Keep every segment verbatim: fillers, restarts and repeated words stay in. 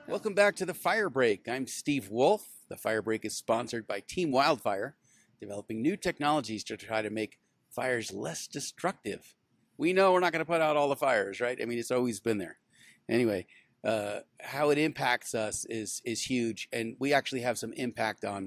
Welcome back to the Fire Break. I'm Steve Wolf. The Fire Break is sponsored by Team Wildfire, developing new technologies to try to make fires less destructive. We know we're not going to put out all the fires, right? I mean, it's always been there. Anyway, uh, how it impacts us is is huge, and we actually have some impact on,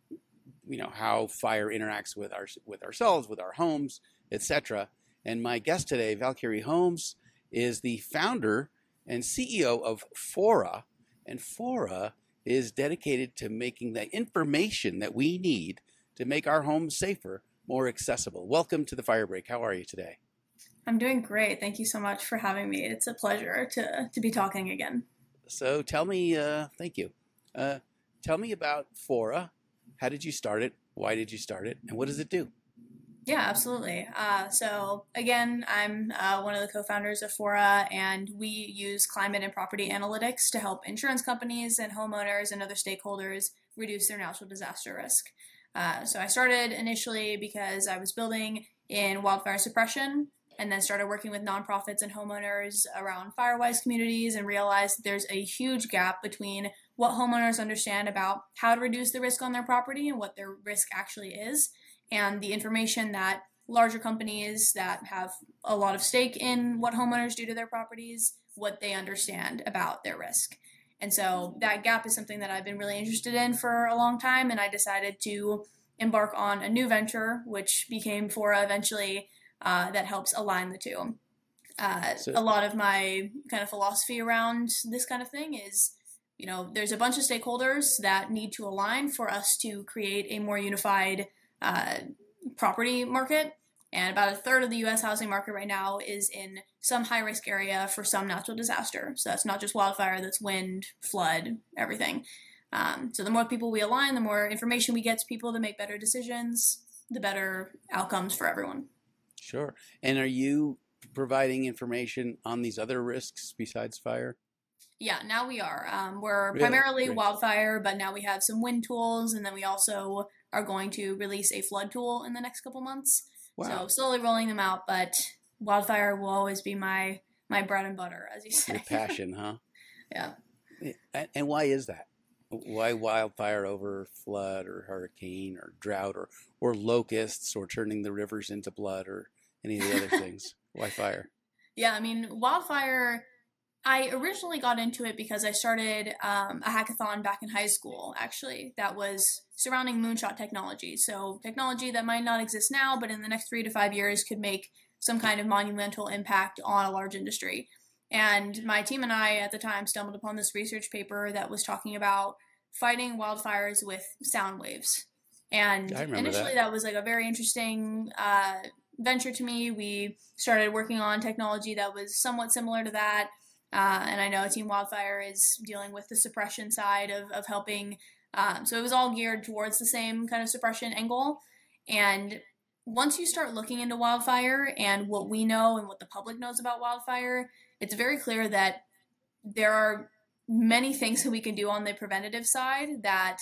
you know, how fire interacts with our with ourselves, with our homes, et cetera. And my guest today, Valkyrie Holmes, is the founder and C E O of Fora, and Fora is dedicated to making the information that we need to make our homes safer more accessible. Welcome to the Fire Break. How are you today? I'm doing great. Thank you so much for having me. It's a pleasure to to be talking again. So tell me, uh, thank you. Uh, tell me about Fora. How did you start it? Why did you start it? And what does it do? Yeah, absolutely. Uh, so again, I'm uh, one of the co-founders of Fora, and we use climate and property analytics to help insurance companies and homeowners and other stakeholders reduce their natural disaster risk. Uh, so I started initially because I was building in wildfire suppression, and then started working with nonprofits and homeowners around Firewise communities, and realized that there's a huge gap between what homeowners understand about how to reduce the risk on their property and what their risk actually is, and the information that larger companies that have a lot of stake in what homeowners do to their properties, what they understand about their risk. And so that gap is something that I've been really interested in for a long time, and I decided to embark on a new venture, which became Fora eventually, uh, that helps align the two. Uh, So, a lot of my kind of philosophy around this kind of thing is, you know, there's a bunch of stakeholders that need to align for us to create a more unified uh, property market. And about a third of the U S housing market right now is in some high-risk area for some natural disaster. So that's not just wildfire, that's wind, flood, everything. Um, so the more people we align, the more information we get to people to make better decisions, the better outcomes for everyone. sure. And are you providing information on these other risks besides fire? Yeah, now we are. Um, we're Really? primarily Great. wildfire, but now we have some wind tools, and then we also are going to release a flood tool in the next couple months. Wow. So slowly rolling them out, but wildfire will always be my my bread and butter, as you say. Your passion, huh? Yeah. And, and why is that? Why wildfire over flood or hurricane or drought or, or locusts or turning the rivers into blood or any of the other things? Why fire? Yeah, I mean, wildfire, I originally got into it because I started um, a hackathon back in high school, actually, that was surrounding moonshot technology. So technology that might not exist now, but in the next three to five years could make some kind of monumental impact on a large industry. And my team and I at the time stumbled upon this research paper that was talking about fighting wildfires with sound waves. And I remember initially that. that was like a very interesting uh, venture to me. We started working on technology that was somewhat similar to that. Uh, and I know Team Wildfire is dealing with the suppression side of, of helping. Um, so it was all geared towards the same kind of suppression angle. And once you start looking into wildfire and what we know and what the public knows about wildfire, it's very clear that there are many things that we can do on the preventative side that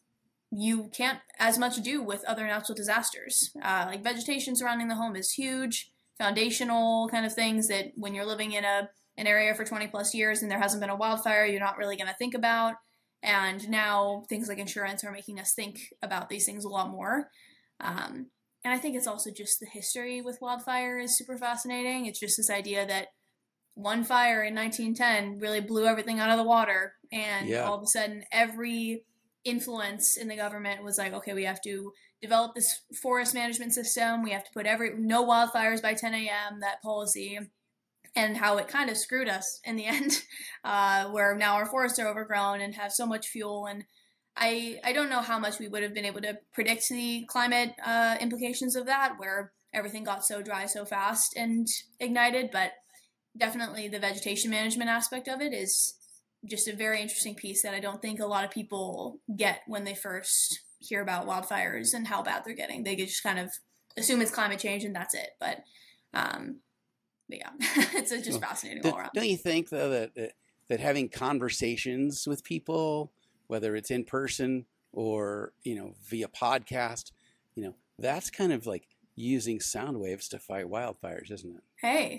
you can't as much do with other natural disasters. Uh, like vegetation surrounding the home is huge, foundational kind of things that when you're living in a an area for twenty plus years and there hasn't been a wildfire, you're not really going to think about. And now things like insurance are making us think about these things a lot more. Um, and I think it's also just the history with wildfire is super fascinating. It's just this idea that one fire in nineteen ten really blew everything out of the water, and Yeah. all of a sudden every influence in the government was like, okay, we have to develop this forest management system, we have to put every no wildfires by ten a.m., that policy, and how it kind of screwed us in the end, uh, where now our forests are overgrown and have so much fuel. And I I don't know how much we would have been able to predict the climate uh, implications of that, where everything got so dry so fast and ignited, but definitely the vegetation management aspect of it is just a very interesting piece that I don't think a lot of people get when they first hear about wildfires and how bad they're getting. They just kind of assume it's climate change and that's it. But, um, but yeah, it's just Well, fascinating do, all around. don't you think though that, that that having conversations with people, whether it's in person or you know via podcast, you know that's kind of like using sound waves to fight wildfires, isn't it? Hey,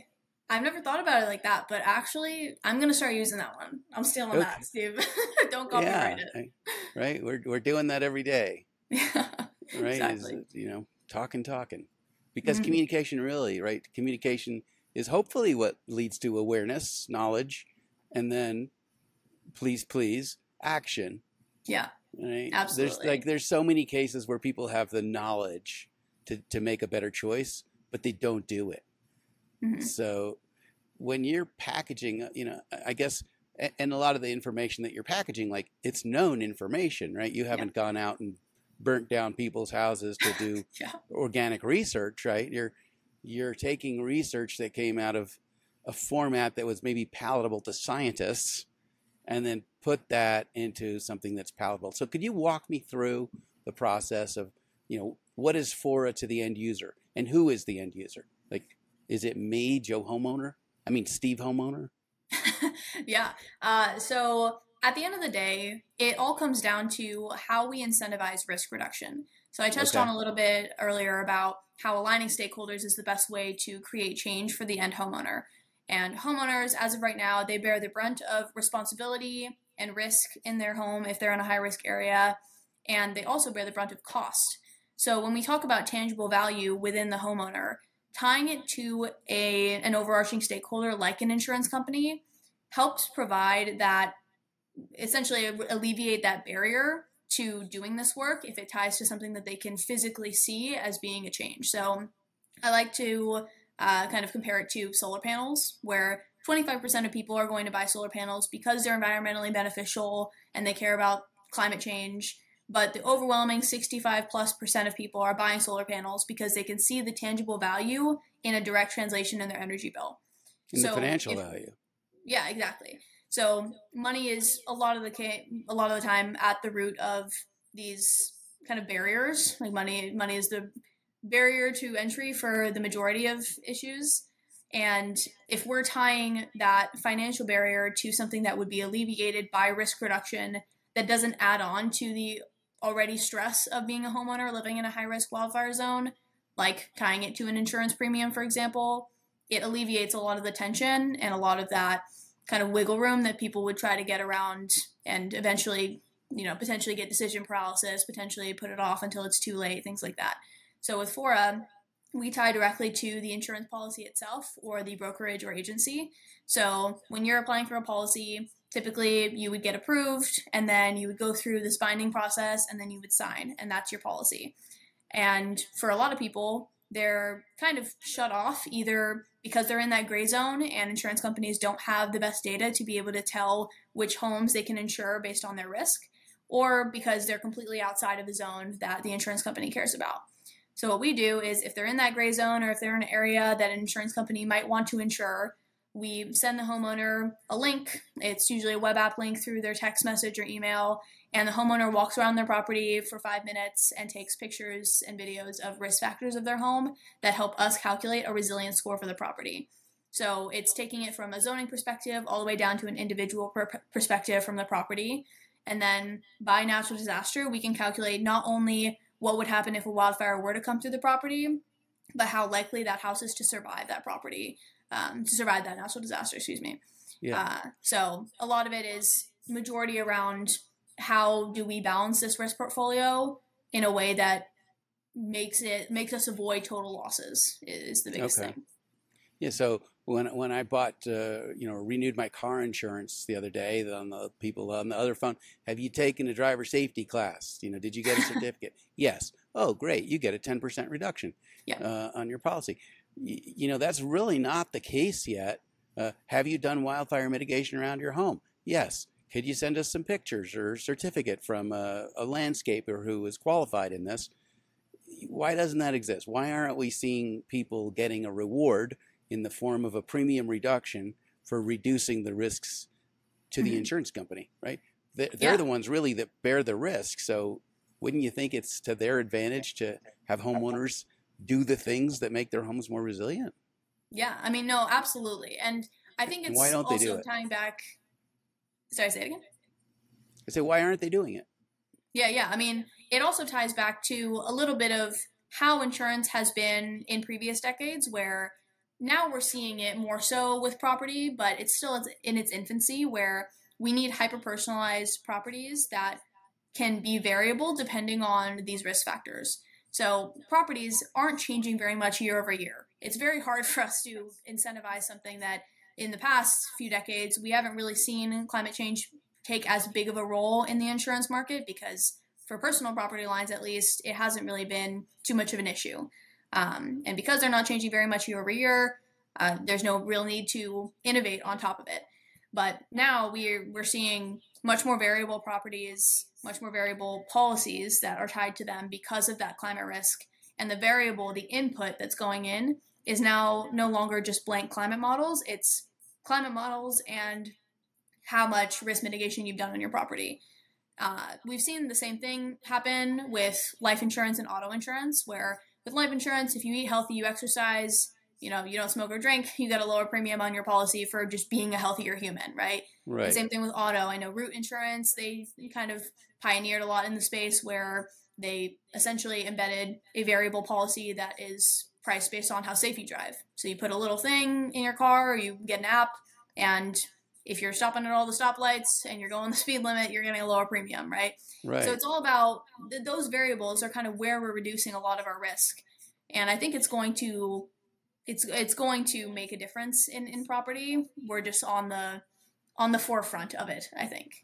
I've never thought about it like that, but actually, I'm gonna start using that one. I'm stealing Okay. that, Steve. Don't Yeah. copyright it. I- right. We're we're doing that every day. Yeah, Right. Is exactly. you know talking talking because Mhm. communication really right. Communication is hopefully what leads to awareness, knowledge, and then please please action. Yeah, Right. There's like absolutely. there's so many cases where people have the knowledge to to make a better choice, but they don't do it. Hmm. So when you're packaging, uh, you know, I guess, and a lot of the information that you're packaging, like it's known information, right? You Yeah, haven't gone out and burnt down people's houses to do yeah, organic research, right? You're you're taking research that came out of a format that was maybe palatable to scientists and then put that into something that's palatable. So could you walk me through the process of, you know, what is Fora to the end user and who is the end user? Like, is it me, Joe homeowner? I mean, Steve homeowner? yeah. Uh, so at the end of the day, it all comes down to how we incentivize risk reduction. So I touched on Okay. a little bit earlier about how aligning stakeholders is the best way to create change for the end homeowner. And homeowners, as of right now, they bear the brunt of responsibility and risk in their home if they're in a high risk area, and they also bear the brunt of cost. So when we talk about tangible value within the homeowner, tying it to a an overarching stakeholder like an insurance company helps provide that, essentially alleviate that barrier to doing this work if it ties to something that they can physically see as being a change. So I like to uh, kind of compare it to solar panels, where twenty-five percent of people are going to buy solar panels because they're environmentally beneficial and they care about climate change. But the overwhelming sixty-five plus percent of people are buying solar panels because they can see the tangible value in a direct translation in their energy bill. And the So financial if value. yeah, exactly. So money is a lot of the ca- a lot of the time at the root of these kind of barriers. Like money, money is the barrier to entry for the majority of issues. And if we're tying that financial barrier to something that would be alleviated by risk reduction that doesn't add on to the already stress of being a homeowner living in a high risk wildfire zone, like tying it to an insurance premium, for example, it alleviates a lot of the tension and a lot of that kind of wiggle room that people would try to get around and eventually, you know, potentially get decision paralysis, potentially put it off until it's too late, things like that. So with Fora, we tie directly to the insurance policy itself or the brokerage or agency. So when you're applying for a policy, typically you would get approved and then you would go through this binding process and then you would sign, and that's your policy. And for a lot of people, they're kind of shut off either because they're in that gray zone and insurance companies don't have the best data to be able to tell which homes they can insure based on their risk, or because they're completely outside of the zone that the insurance company cares about. So, what we do is if they're in that gray zone or if they're in an area that an insurance company might want to insure, we send the homeowner a link. It's usually a web app link through their text message or email, and the homeowner walks around their property for five minutes and takes pictures and videos of risk factors of their home that help us calculate a resilience score for the property. So it's taking it from a zoning perspective all the way down to an individual per- perspective from the property. And then by natural disaster, we can calculate not only what would happen if a wildfire were to come through the property, but how likely that house is to survive that property, um, to survive that natural disaster, excuse me. Yeah. Uh, so a lot of it is majority around how do we balance this risk portfolio in a way that makes it makes us avoid total losses is the biggest Okay. thing. Yeah. So when when I bought, uh, you know, renewed my car insurance the other day, on the people on the other phone, have you taken a driver safety class? You know, did you get a certificate? Yes. Oh, great. You get a ten percent reduction Yeah. uh, on your policy. Y- you know, that's really not the case yet. Uh, have you done wildfire mitigation around your home? Yes. Could you send us some pictures or certificate from a, a landscaper who is qualified in this? Why doesn't that exist? Why aren't we seeing people getting a reward in the form of a premium reduction for reducing the risks to the Mm-hmm. insurance company, right? They're Yeah. the ones really that bear the risk. So wouldn't you think it's to their advantage to have homeowners do the things that make their homes more resilient? Yeah. I mean, no, absolutely. And I think And why it's don't they do also it? tying back. Sorry, say it again. I say, why aren't they doing it? Yeah, yeah. I mean, it also ties back to a little bit of how insurance has been in previous decades, where now we're seeing it more so with property, but it's still in its infancy where we need hyper-personalized properties that can be variable depending on these risk factors. So properties aren't changing very much year over year. It's very hard for us to incentivize something that in the past few decades, we haven't really seen climate change take as big of a role in the insurance market because for personal property lines, at least, it hasn't really been too much of an issue. Um, and because they're not changing very much year over year, uh, there's no real need to innovate on top of it. But now we're, we're seeing much more variable properties, much more variable policies that are tied to them because of that climate risk. And the variable, the input that's going in is now no longer just blank climate models. It's climate models and how much risk mitigation you've done on your property. Uh, we've seen the same thing happen with life insurance and auto insurance, where with life insurance, if you eat healthy, you exercise, you know, you don't smoke or drink, you get a lower premium on your policy for just being a healthier human, right? Right. The same thing with auto. I know Root Insurance, they kind of pioneered a lot in the space where they essentially embedded a variable policy that is priced based on how safe you drive. So you put a little thing in your car, or you get an app, and if you're stopping at all the stoplights and you're going the speed limit, you're getting a lower premium, right? Right. So it's all about th- those variables are kind of where we're reducing a lot of our risk. And I think it's going to it's it's going to make a difference in, in property. We're just on the on the forefront of it, I think.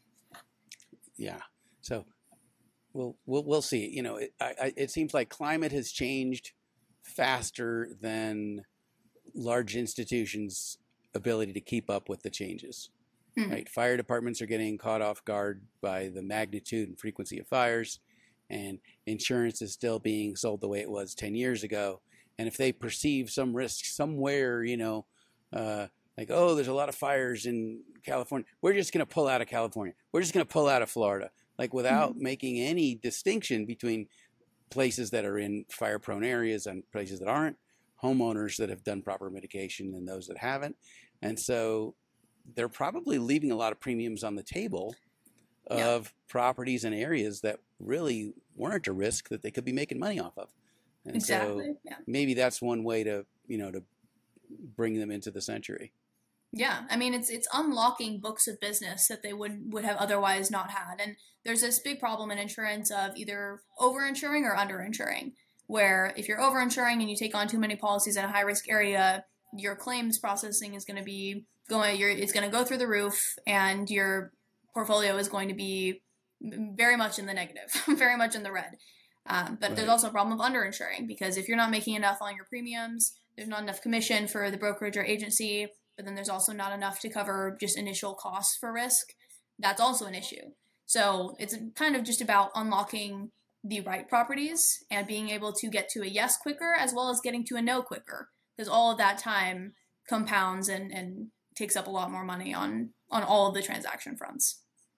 Yeah. So we'll we'll we'll see. You know, it, I, it seems like climate has changed faster than large institutions' ability to keep up with the changes. Hmm. Right? Fire departments are getting caught off guard by the magnitude and frequency of fires, and insurance is still being sold the way it was ten years ago. And if they perceive some risk somewhere, you know, uh, like, oh, there's a lot of fires in California, we're just going to pull out of California. We're just going to pull out of Florida, like without mm-hmm. making any distinction between places that are in fire-prone areas and places that aren't, homeowners that have done proper mitigation and those that haven't. And so they're probably leaving a lot of premiums on the table of yeah. properties and areas that really weren't a risk that they could be making money off of. And exactly. so yeah. maybe that's one way to, you know, to bring them into the century. Yeah, I mean, it's it's unlocking books of business that they would would have otherwise not had. And there's this big problem in insurance of either overinsuring or underinsuring, where if you're overinsuring and you take on too many policies in a high risk area, your claims processing is going to be going, you're, it's going to go through the roof, and your portfolio is going to be very much in the negative, very much in the red. Um, but right. there's also a problem of underinsuring, because if you're not making enough on your premiums, there's not enough commission for the brokerage or agency, but then there's also not enough to cover just initial costs for risk. That's also an issue. So it's kind of just about unlocking the right properties and being able to get to a yes quicker, as well as getting to a no quicker, because all of that time compounds and, and takes up a lot more money on, on all of the transaction fronts.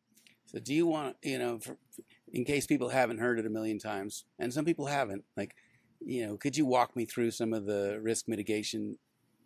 So do you want, you know, for, in case people haven't heard it a million times, and some people haven't, like, you know, could you walk me through some of the risk mitigation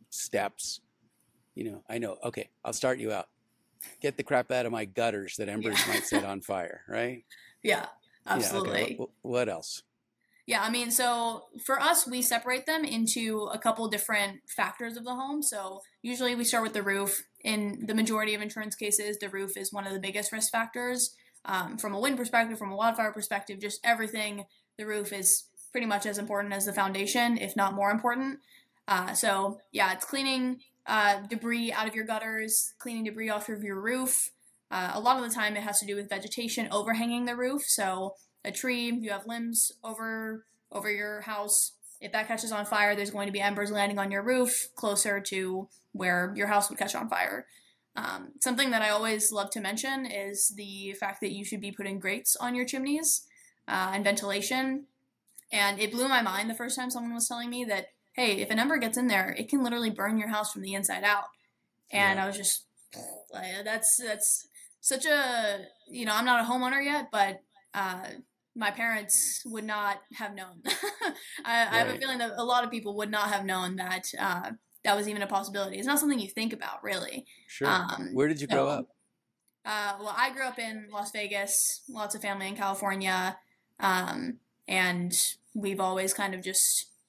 steps? You know, I know, okay, I'll start you out. Get the crap out of my gutters that embers yeah. might set on fire, right? Yeah, absolutely. Yeah, okay. what, what else? Yeah, I mean, so for us, we separate them into a couple different factors of the home. So usually we start with the roof. In the majority of insurance cases, the roof is one of the biggest risk factors. Um, from a wind perspective, from a wildfire perspective, just everything, the roof is pretty much as important as the foundation, if not more important. Uh, so yeah, it's cleaning uh, debris out of your gutters, cleaning debris off of your roof. Uh, a lot of the time it has to do with vegetation overhanging the roof. So a tree, you have limbs over over your house. If that catches on fire, there's going to be embers landing on your roof closer to where your house would catch on fire. Um, something that I always love to mention is the fact that you should be putting grates on your chimneys uh, and ventilation. And it blew my mind the first time someone was telling me that, hey, if an ember gets in there, it can literally burn your house from the inside out. And yeah. I was just, like, that's that's such a, you know, I'm not a homeowner yet, but uh, my parents would not have known. I, right. I have a feeling that a lot of people would not have known that uh, that was even a possibility. It's not something you think about, really. Sure. Um, Where did you grow so, up? Uh, well, I grew up in Las Vegas, lots of family in California, um, and we've always kind of just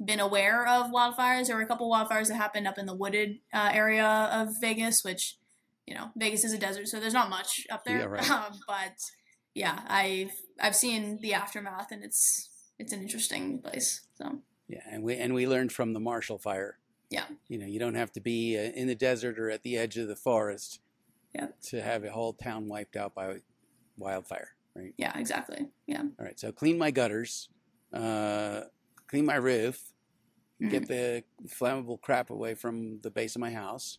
been aware of wildfires. There were a couple wildfires that happened up in the wooded uh, area of Vegas, which, you know, Vegas is a desert, so there's not much up there. Yeah, right. Um, but yeah, I've I've seen the aftermath, and it's it's an interesting place. So Yeah, and we and we learned from the Marshall Fire. yeah, You know, you don't have to be uh, in the desert or at the edge of the forest yeah, to have a whole town wiped out by wildfire, right? yeah, exactly. Yeah, All right, so clean my gutters, uh, clean my roof, Mhm. get the flammable crap away from the base of my house.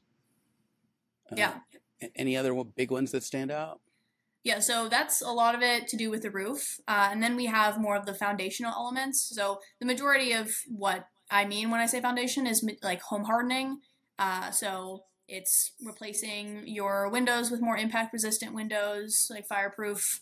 Uh, yeah. a- Any other one- big ones that stand out? Yeah, so that's a lot of it to do with the roof. Uh, and then we have more of the foundational elements. So the majority of what I mean when I say foundation is mi- like home hardening. Uh, so it's replacing your windows with more impact resistant windows, like fireproof.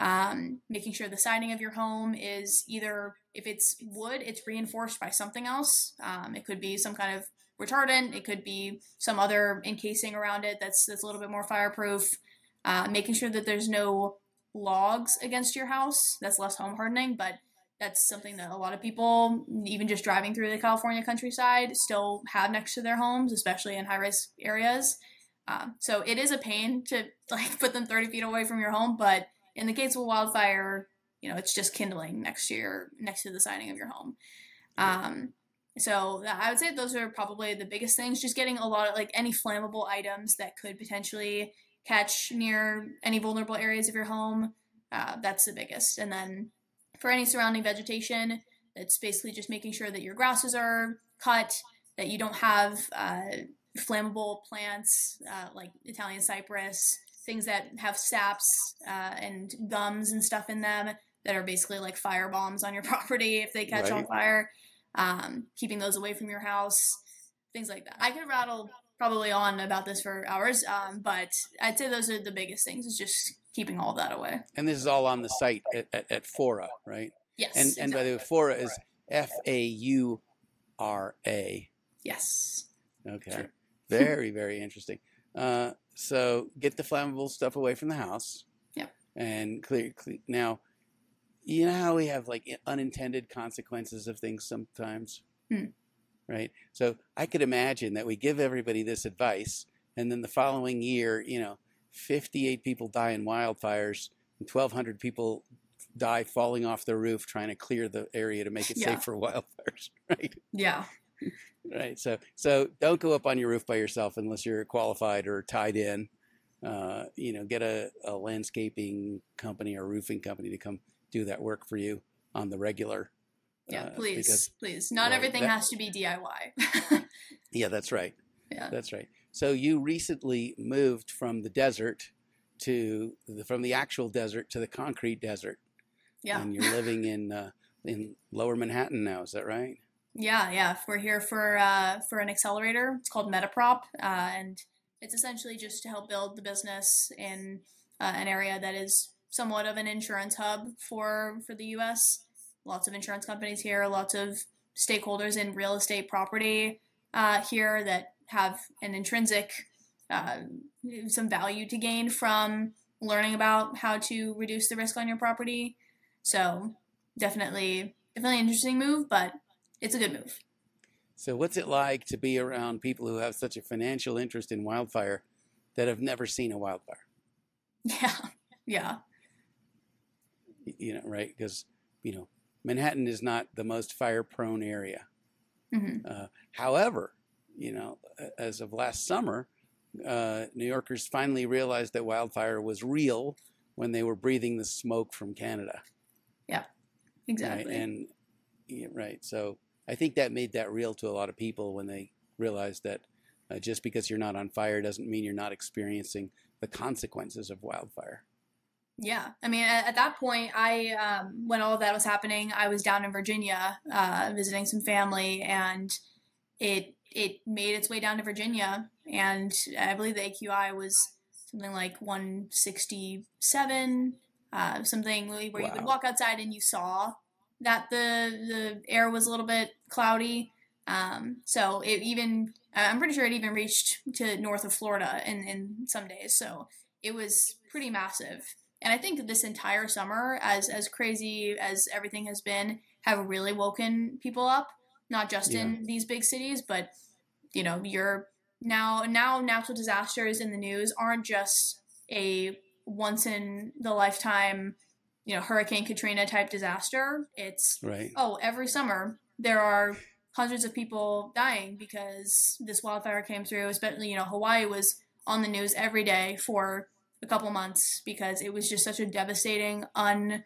Um, making sure the siding of your home is either, if it's wood, it's reinforced by something else. Um, it could be some kind of retardant. It could be some other encasing around it that's that's a little bit more fireproof. Uh, making sure that there's no logs against your house. That's less home hardening, but that's something that a lot of people, even just driving through the California countryside, still have next to their homes, especially in high risk areas. Um, so it is a pain to like put them thirty feet away from your home, but in the case of a wildfire, you know, it's just kindling next to your next to the siding of your home. Um, so I would say those are probably the biggest things. Just getting a lot of like any flammable items that could potentially catch near any vulnerable areas of your home. Uh, that's the biggest. And then for any surrounding vegetation, it's basically just making sure that your grasses are cut, that you don't have uh, flammable plants uh, like Italian cypress, things that have saps uh, and gums and stuff in them that are basically like fire bombs on your property if they catch on Right. fire. Um, keeping those away from your house, things like that. I could rattle probably on about this for hours, um, but I'd say those are the biggest things, is just keeping all of that away. And this is all on the site at, at, at Fora, right? Yes. And and by the way, Fora is F A U R A. Yes. Okay. Sure. Very, very interesting. Uh, so get the flammable stuff away from the house. Yeah. And clear, clear. Now, you know how we have like unintended consequences of things sometimes? Hmm. Right? So I could imagine that we give everybody this advice, and then the following year, you know, fifty-eight people die in wildfires, and twelve hundred people die falling off the roof trying to clear the area to make it Yeah. safe for wildfires, right? Yeah. Right. So so don't go up on your roof by yourself unless you're qualified or tied in. Uh, you know, get a, a landscaping company or roofing company to come do that work for you on the regular. Yeah. uh, Please. because- please. Not right, everything that- has to be D I Y. yeah, that's right. Yeah. That's right. So you recently moved from the desert to the, from the actual desert to the concrete desert, Yeah. and you're living in uh, in Lower Manhattan now. Is that right? Yeah, yeah. We're here for uh, for an accelerator. It's called Metaprop, uh, and it's essentially just to help build the business in uh, an area that is somewhat of an insurance hub for for the U S. Lots of insurance companies here, lots of stakeholders in real estate property uh, here that have an intrinsic uh, some value to gain from learning about how to reduce the risk on your property. So definitely, definitely an interesting move, but it's a good move. So what's it like to be around people who have such a financial interest in wildfire that have never seen a wildfire? Yeah, yeah, Y- You know, right? Because, you know, Manhattan is not the most fire-prone area. hmm Uh, however, you know, a- as of last summer, uh, New Yorkers finally realized that wildfire was real when they were breathing the smoke from Canada. exactly. Right? And yeah, right. So I think that made that real to a lot of people when they realized that uh, just because you're not on fire doesn't mean you're not experiencing the consequences of wildfire. Yeah, I mean, at, at that point, I um, when all of that was happening, I was down in Virginia uh, visiting some family, and it it made its way down to Virginia, and I believe the A Q I was something like one sixty-seven, uh, something where you Wow. could walk outside and you saw that the the air was a little bit cloudy. Um, so it even I'm pretty sure it even reached to north of Florida in in some days. So it was pretty massive. And I think this entire summer, as as crazy as everything has been, have really woken people up. not just Yeah. in these big cities, but you know, you're now now natural disasters in the news aren't just a once in the lifetime, you know, Hurricane Katrina type disaster. It's Right. oh, every summer there are hundreds of people dying because this wildfire came through. Especially, you know, Hawaii was on the news every day for a couple months because it was just such a devastating, un,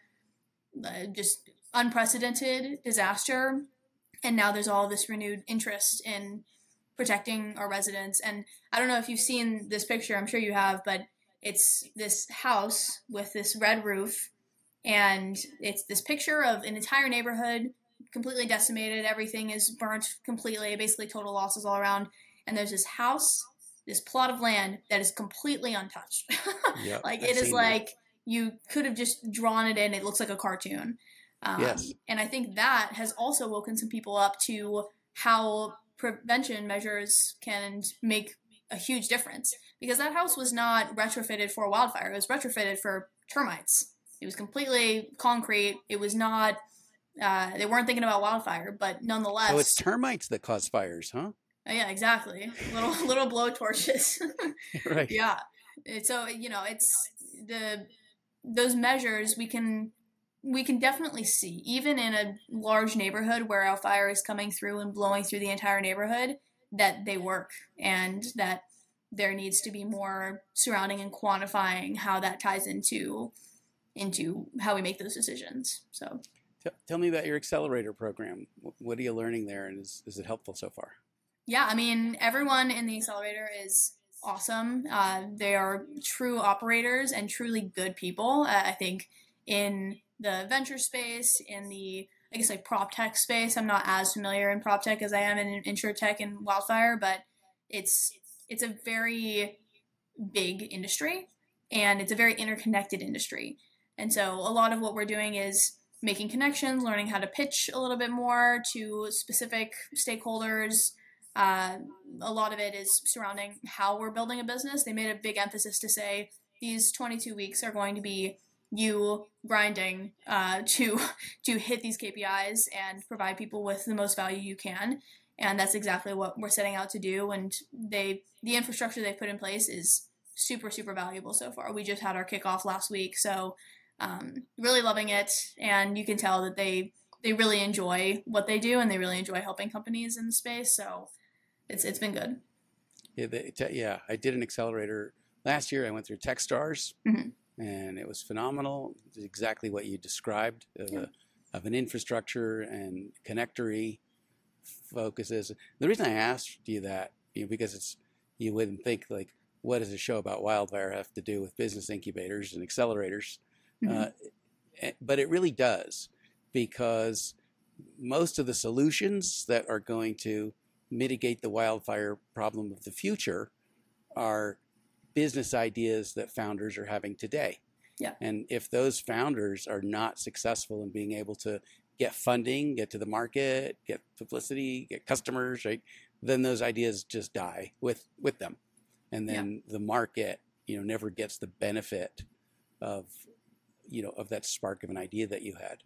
uh, just unprecedented disaster. And now there's all this renewed interest in protecting our residents. And I don't know if you've seen this picture. I'm sure you have, but it's this house with this red roof, and it's this picture of an entire neighborhood completely decimated. Everything is burnt completely, basically total losses all around. And there's this house, this plot of land that is completely untouched. Yeah. Like I've it is seen like you could have just drawn it in. It looks like a cartoon. Um, Yes. And I think that has also woken some people up to how prevention measures can make a huge difference. Because that house was not retrofitted for a wildfire. It was retrofitted for termites. It was completely concrete. It was not, uh, they weren't thinking about wildfire, but nonetheless. So it's termites that cause fires, huh? Uh, yeah, exactly. Little little blow torches. Right. Yeah. It's, so you know, it's the those measures we can we can definitely see, even in a large neighborhood where a fire is coming through and blowing through the entire neighborhood, that they work, and that there needs to be more surrounding and quantifying how that ties into into how we make those decisions. So T- tell me about your accelerator program. Wh- What are you learning there, and is, is it helpful so far? yeah, I mean, everyone in the accelerator is awesome. Uh, they are true operators and truly good people. Uh, I think in the venture space, in the, I guess, like prop tech space, I'm not as familiar in prop tech as I am in insure tech and wildfire, but it's it's a very big industry, and it's a very interconnected industry. And so a lot of what we're doing is making connections, learning how to pitch a little bit more to specific stakeholders. Uh, a lot of it is surrounding how we're building a business. They made a big emphasis to say these twenty-two weeks are going to be you grinding uh, to to hit these K P Is and provide people with the most value you can. And that's exactly what we're setting out to do. And they the infrastructure they've put in place is super, super valuable so far. We just had our kickoff last week, so um, really loving it. And you can tell that they they really enjoy what they do, and they really enjoy helping companies in the space. So it's it's been good. Yeah, they, te- yeah. I did an accelerator last year. I went through TechStars, Mm-hmm. and it was phenomenal. It's exactly what you described of, Yeah. a, of an infrastructure and connectory focuses. The reason I asked you that, you know, because it's you wouldn't think like, what does a show about wildfire have to do with business incubators and accelerators? Mm-hmm. Uh, eh, but it really does, because most of the solutions that are going to mitigate the wildfire problem of the future are business ideas that founders are having today. Yeah. And if those founders are not successful in being able to get funding, get to the market, get publicity, get customers, right, then those ideas just die with, with them. And then yeah. the market, you know, never gets the benefit of, you know, of that spark of an idea that you had.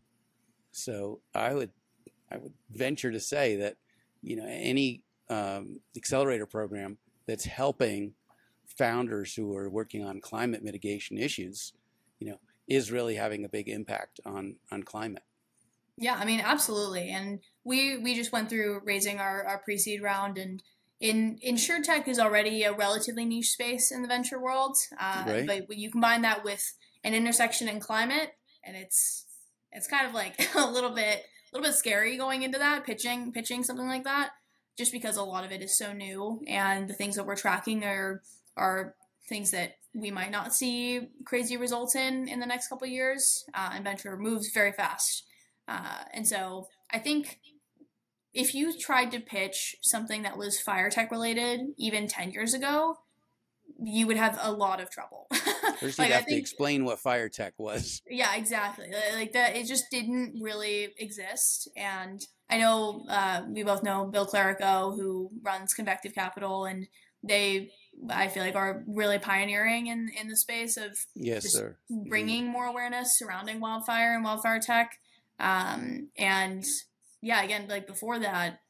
So I would, I would venture to say that, you know, any um, accelerator program that's helping founders who are working on climate mitigation issues, you know, is really having a big impact on, on climate. Yeah, I mean, absolutely. And we, we just went through raising our, our pre-seed round, and in InsurTech is already a relatively niche space in the venture world. Uh, right. But when you combine that with an intersection in climate, and it's, it's kind of like a little bit, a little bit scary going into that, pitching, pitching something like that, just because a lot of it is so new, and the things that we're tracking are, are things that we might not see crazy results in in the next couple of years. Uh, and venture moves very fast. Uh, and so I think if you tried to pitch something that was fire tech related even ten years ago, you would have a lot of trouble. First, like, you'd have I think, to explain what fire tech was. Yeah, exactly. Like that, it just didn't really exist. And I know uh, we both know Bill Clerico, who runs Convective Capital, and they, I feel like, are really pioneering in, in the space of yes, just sir. bringing mm-hmm. more awareness surrounding wildfire and wildfire tech. Um, and yeah, again, like before that,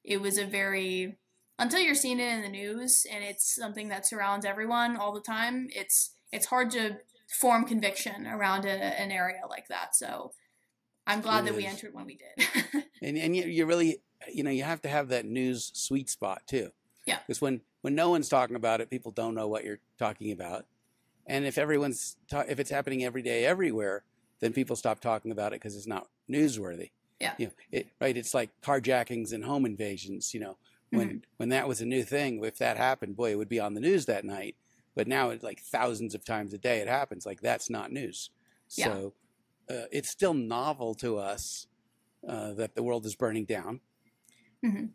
it was a very, until you're seeing it in the news and it's something that surrounds everyone all the time, it's it's hard to form conviction around a, an area like that. So I'm glad It that we is. entered when we did. And and you, you really, you know, you have to have that news sweet spot too. Yeah. Because when when no one's talking about it, people don't know what you're talking about. And if everyone's ta- if it's happening every day everywhere, then people stop talking about it because it's not newsworthy. Yeah. You know, it, right? It's like carjackings and home invasions. You know, when Mhm. when that was a new thing, if that happened, boy, it would be on the news that night. But now it's like thousands of times a day it happens. Like that's not news. Yeah. So uh, it's still novel to us uh, that the world is burning down. Mhm.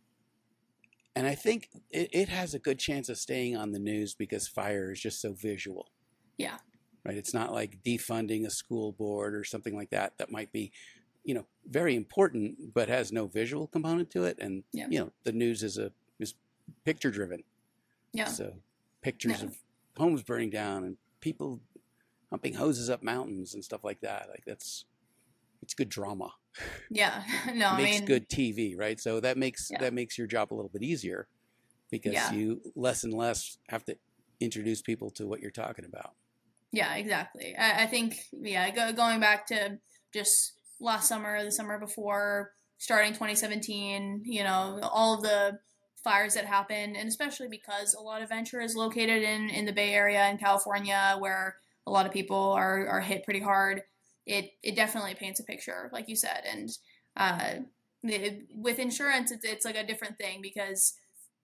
And I think it, it has a good chance of staying on the news because fire is just so visual. Yeah. Right. It's not like defunding a school board or something like that that might be, you know, very important, but has no visual component to it. And, Yeah. you know, the news is a is picture driven. Yeah. So pictures Yeah. of homes burning down and people humping hoses up mountains and stuff like that. Like that's, it's good drama. Yeah. No, I Makes mean, good T V, right? So that makes Yeah. that makes your job a little bit easier because Yeah. you less and less have to introduce people to what you're talking about. Yeah, exactly. I, I think, yeah, go, going back to just last summer, the summer before, starting twenty seventeen, you know, all of the fires that happened, and especially because a lot of Venture is located in, in the Bay Area in California, where a lot of people are, are hit pretty hard. It it definitely paints a picture, like you said. And uh, it, with insurance, it's, it's like a different thing because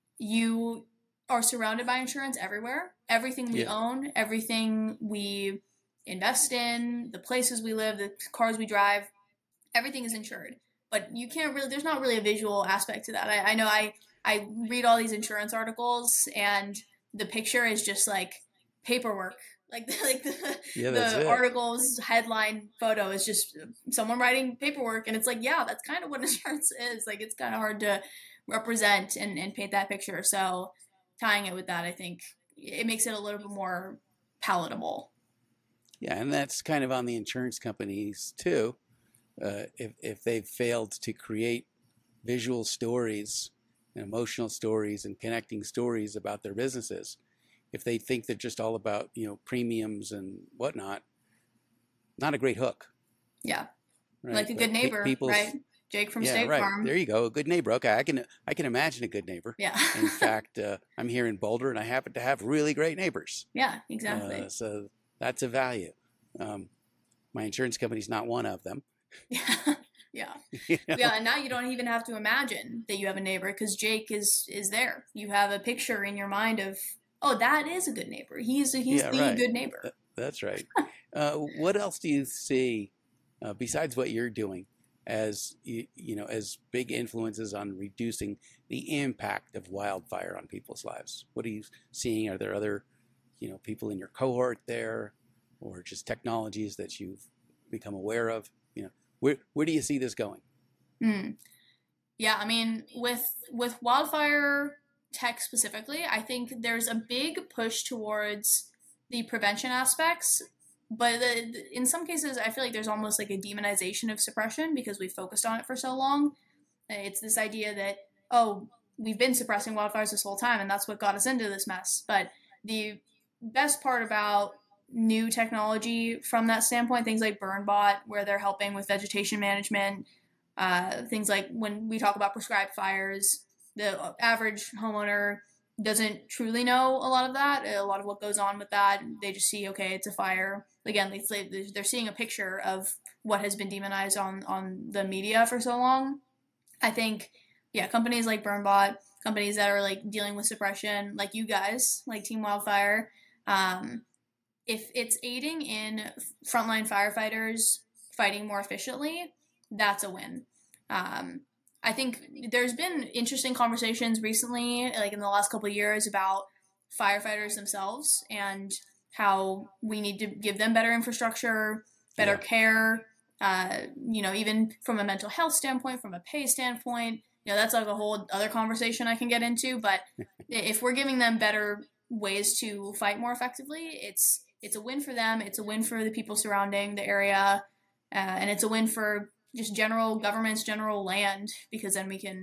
you are surrounded by insurance everywhere. Everything we Yeah. own, everything we invest in, the places we live, the cars we drive, everything is insured. But you can't really, there's not really a visual aspect to that. I, I know I, I read all these insurance articles and the picture is just like paperwork. Like, the, like the, Yeah, that's the it. article's headline photo is just someone writing paperwork. And it's like, yeah, that's kind of what insurance is. Like, it's kind of hard to represent and, and paint that picture. So tying it with that, I think it makes it a little bit more palatable. Yeah, and that's kind of on the insurance companies too. Uh, if if they've failed to create visual stories and emotional stories and connecting stories about their businesses, if they think they're just all about, you know, premiums and whatnot, not a great hook. Yeah. Right? Like a But good pe- neighbor, people's- right? Jake from yeah, State right. Farm. There you go, a good neighbor. Okay, I can I can imagine a good neighbor. Yeah. In fact, uh, I'm here in Boulder, and I happen to have really great neighbors. Yeah, exactly. Uh, so that's a value. Um, my insurance company's not one of them. yeah. Yeah. You know? Yeah, and now you don't even have to imagine that you have a neighbor because Jake is is there. You have a picture in your mind of, oh, that is a good neighbor. He's he's Yeah, the right. good neighbor. That's right. uh, what else do you see uh, besides what you're doing as you, you know as big influences on reducing the impact of wildfire on people's lives? What are you seeing? Are there other you know people in your cohort there, or just technologies that you've become aware of? You know, where where do you see this going? Mm. Yeah, I mean, with with wildfire tech specifically, I think there's a big push towards the prevention aspects, but the, the- in some cases, I feel like there's almost like a demonization of suppression because we've focused on it for so long. It's this idea that, oh, we've been suppressing wildfires this whole time, and that's what got us into this mess. But the best part about new technology from that standpoint, things like BurnBot, where they're helping with vegetation management, uh, things like when we talk about prescribed fires, the average homeowner doesn't truly know a lot of that, a lot of what goes on with that. They just see, okay, it's a fire. Again, it's like they're seeing a picture of what has been demonized on, on the media for so long. I think, yeah, companies like BurnBot, companies that are like dealing with suppression, like you guys, like Team Wildfire, um, if it's aiding in frontline firefighters fighting more efficiently, that's a win. Um, I think there's been interesting conversations recently, like in the last couple of years, about firefighters themselves and how we need to give them better infrastructure, better Yeah. care, uh, you know, even from a mental health standpoint, from a pay standpoint. You know, that's like a whole other conversation I can get into. But if we're giving them better ways to fight more effectively, it's it's a win for them. It's a win for the people surrounding the area, uh, and it's a win for just general governments, general land, because then we can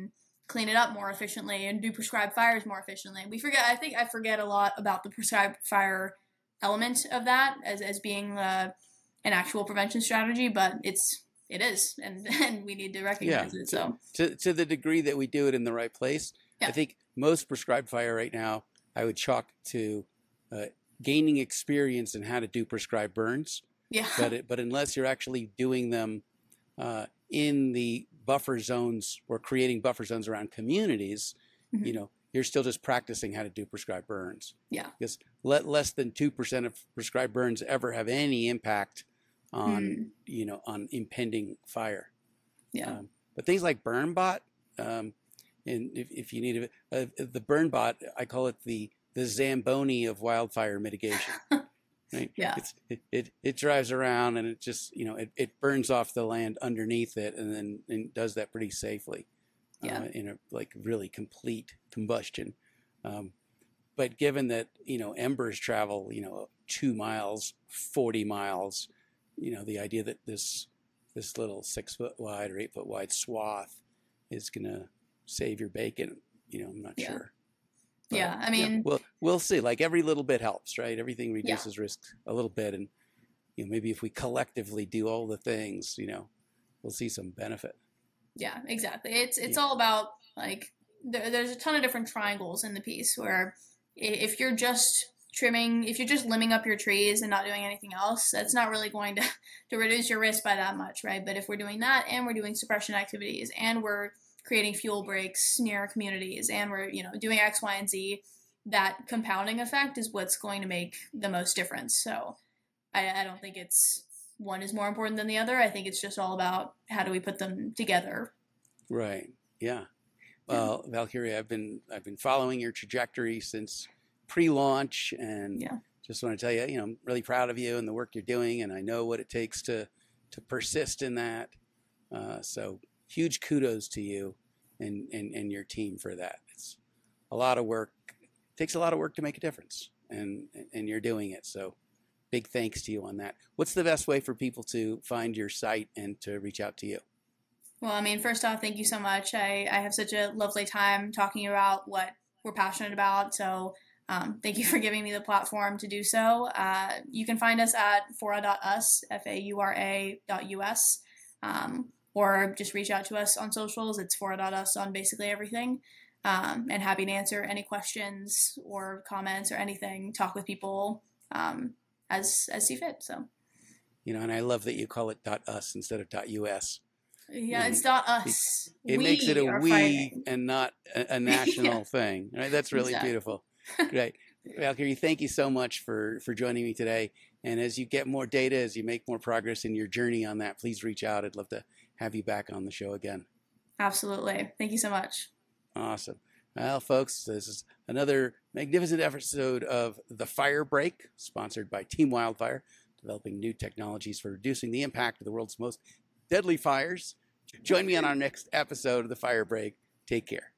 clean it up more efficiently and do prescribed fires more efficiently. We forget, I think I forget a lot about the prescribed fire element of that as, as being uh, an actual prevention strategy, but it's, it is, and, and we need to recognize yeah. it. So to, to the degree that we do it in the right place, yeah. I think most prescribed fire right now, I would chalk to uh, gaining experience in how to do prescribed burns. Yeah. But it, but unless you're actually doing them uh, in the buffer zones or creating buffer zones around communities, mm-hmm. you know, you're still just practicing how to do prescribed burns. Yeah. Because let less than two percent of prescribed burns ever have any impact on, mm. you know, on impending fire. Yeah. Um, but things like BurnBot, um, and if, if you need it, uh, the BurnBot, I call it the the Zamboni of wildfire mitigation. Right? Yeah. It's, it, it it drives around and it just, you know, it, it burns off the land underneath it and then and does that pretty safely. Yeah. Uh, in a like really complete combustion. Um, but given that, you know, embers travel, you know, two miles, forty miles, you know, the idea that this this little six foot wide or eight foot wide swath is going to save your bacon, you know, I'm not yeah. sure. But, yeah, I mean, yeah, we'll we'll see. Like every little bit helps, right? Everything reduces yeah. risk a little bit, and you know, maybe if we collectively do all the things, you know, we'll see some benefit. Yeah, exactly. It's it's yeah. all about like there, there's a ton of different triangles in the piece where if you're just trimming, if you're just limbing up your trees and not doing anything else, that's not really going to to reduce your risk by that much, right? But if we're doing that and we're doing suppression activities and we're creating fuel breaks near our communities and we're, you know, doing X, Y, and Z, that compounding effect is what's going to make the most difference. So I, I don't think it's one is more important than the other. I think it's just all about how do we put them together. Right. Yeah. Well, yeah. Valkyrie, I've been I've been following your trajectory since pre-launch, and yeah. just want to tell you, you know, I'm really proud of you and the work you're doing, and I know what it takes to to persist in that. Uh, so huge kudos to you and, and, and your team for that. It's a lot of work. It takes a lot of work to make a difference, and and you're doing it. So big thanks to you on that. What's the best way for people to find your site and to reach out to you? Well, I mean, first off, thank you so much. I, I have such a lovely time talking about what we're passionate about. So um, thank you for giving me the platform to do so. Uh, you can find us at faura dot u s, F A U R A dot U S, um, or just reach out to us on socials. It's faura dot u s on basically everything. Um, and happy to answer any questions or comments or anything, talk with people um, as as see fit. So, you know, and I love that you call it .us instead of .us. Yeah, it's dot .us. It, it we makes it a we fighting. and not a, a national yeah. thing. Right? That's really exactly. beautiful. Great. Valkyrie, thank you so much for, for joining me today. And as you get more data, as you make more progress in your journey on that, please reach out. I'd love to have you back on the show again. Absolutely. Thank you so much. Awesome. Well, folks, this is another magnificent episode of The Fire Break, sponsored by Team Wildfire, developing new technologies for reducing the impact of the world's most deadly fires. Join me on our next episode of The Fire Break. Take care.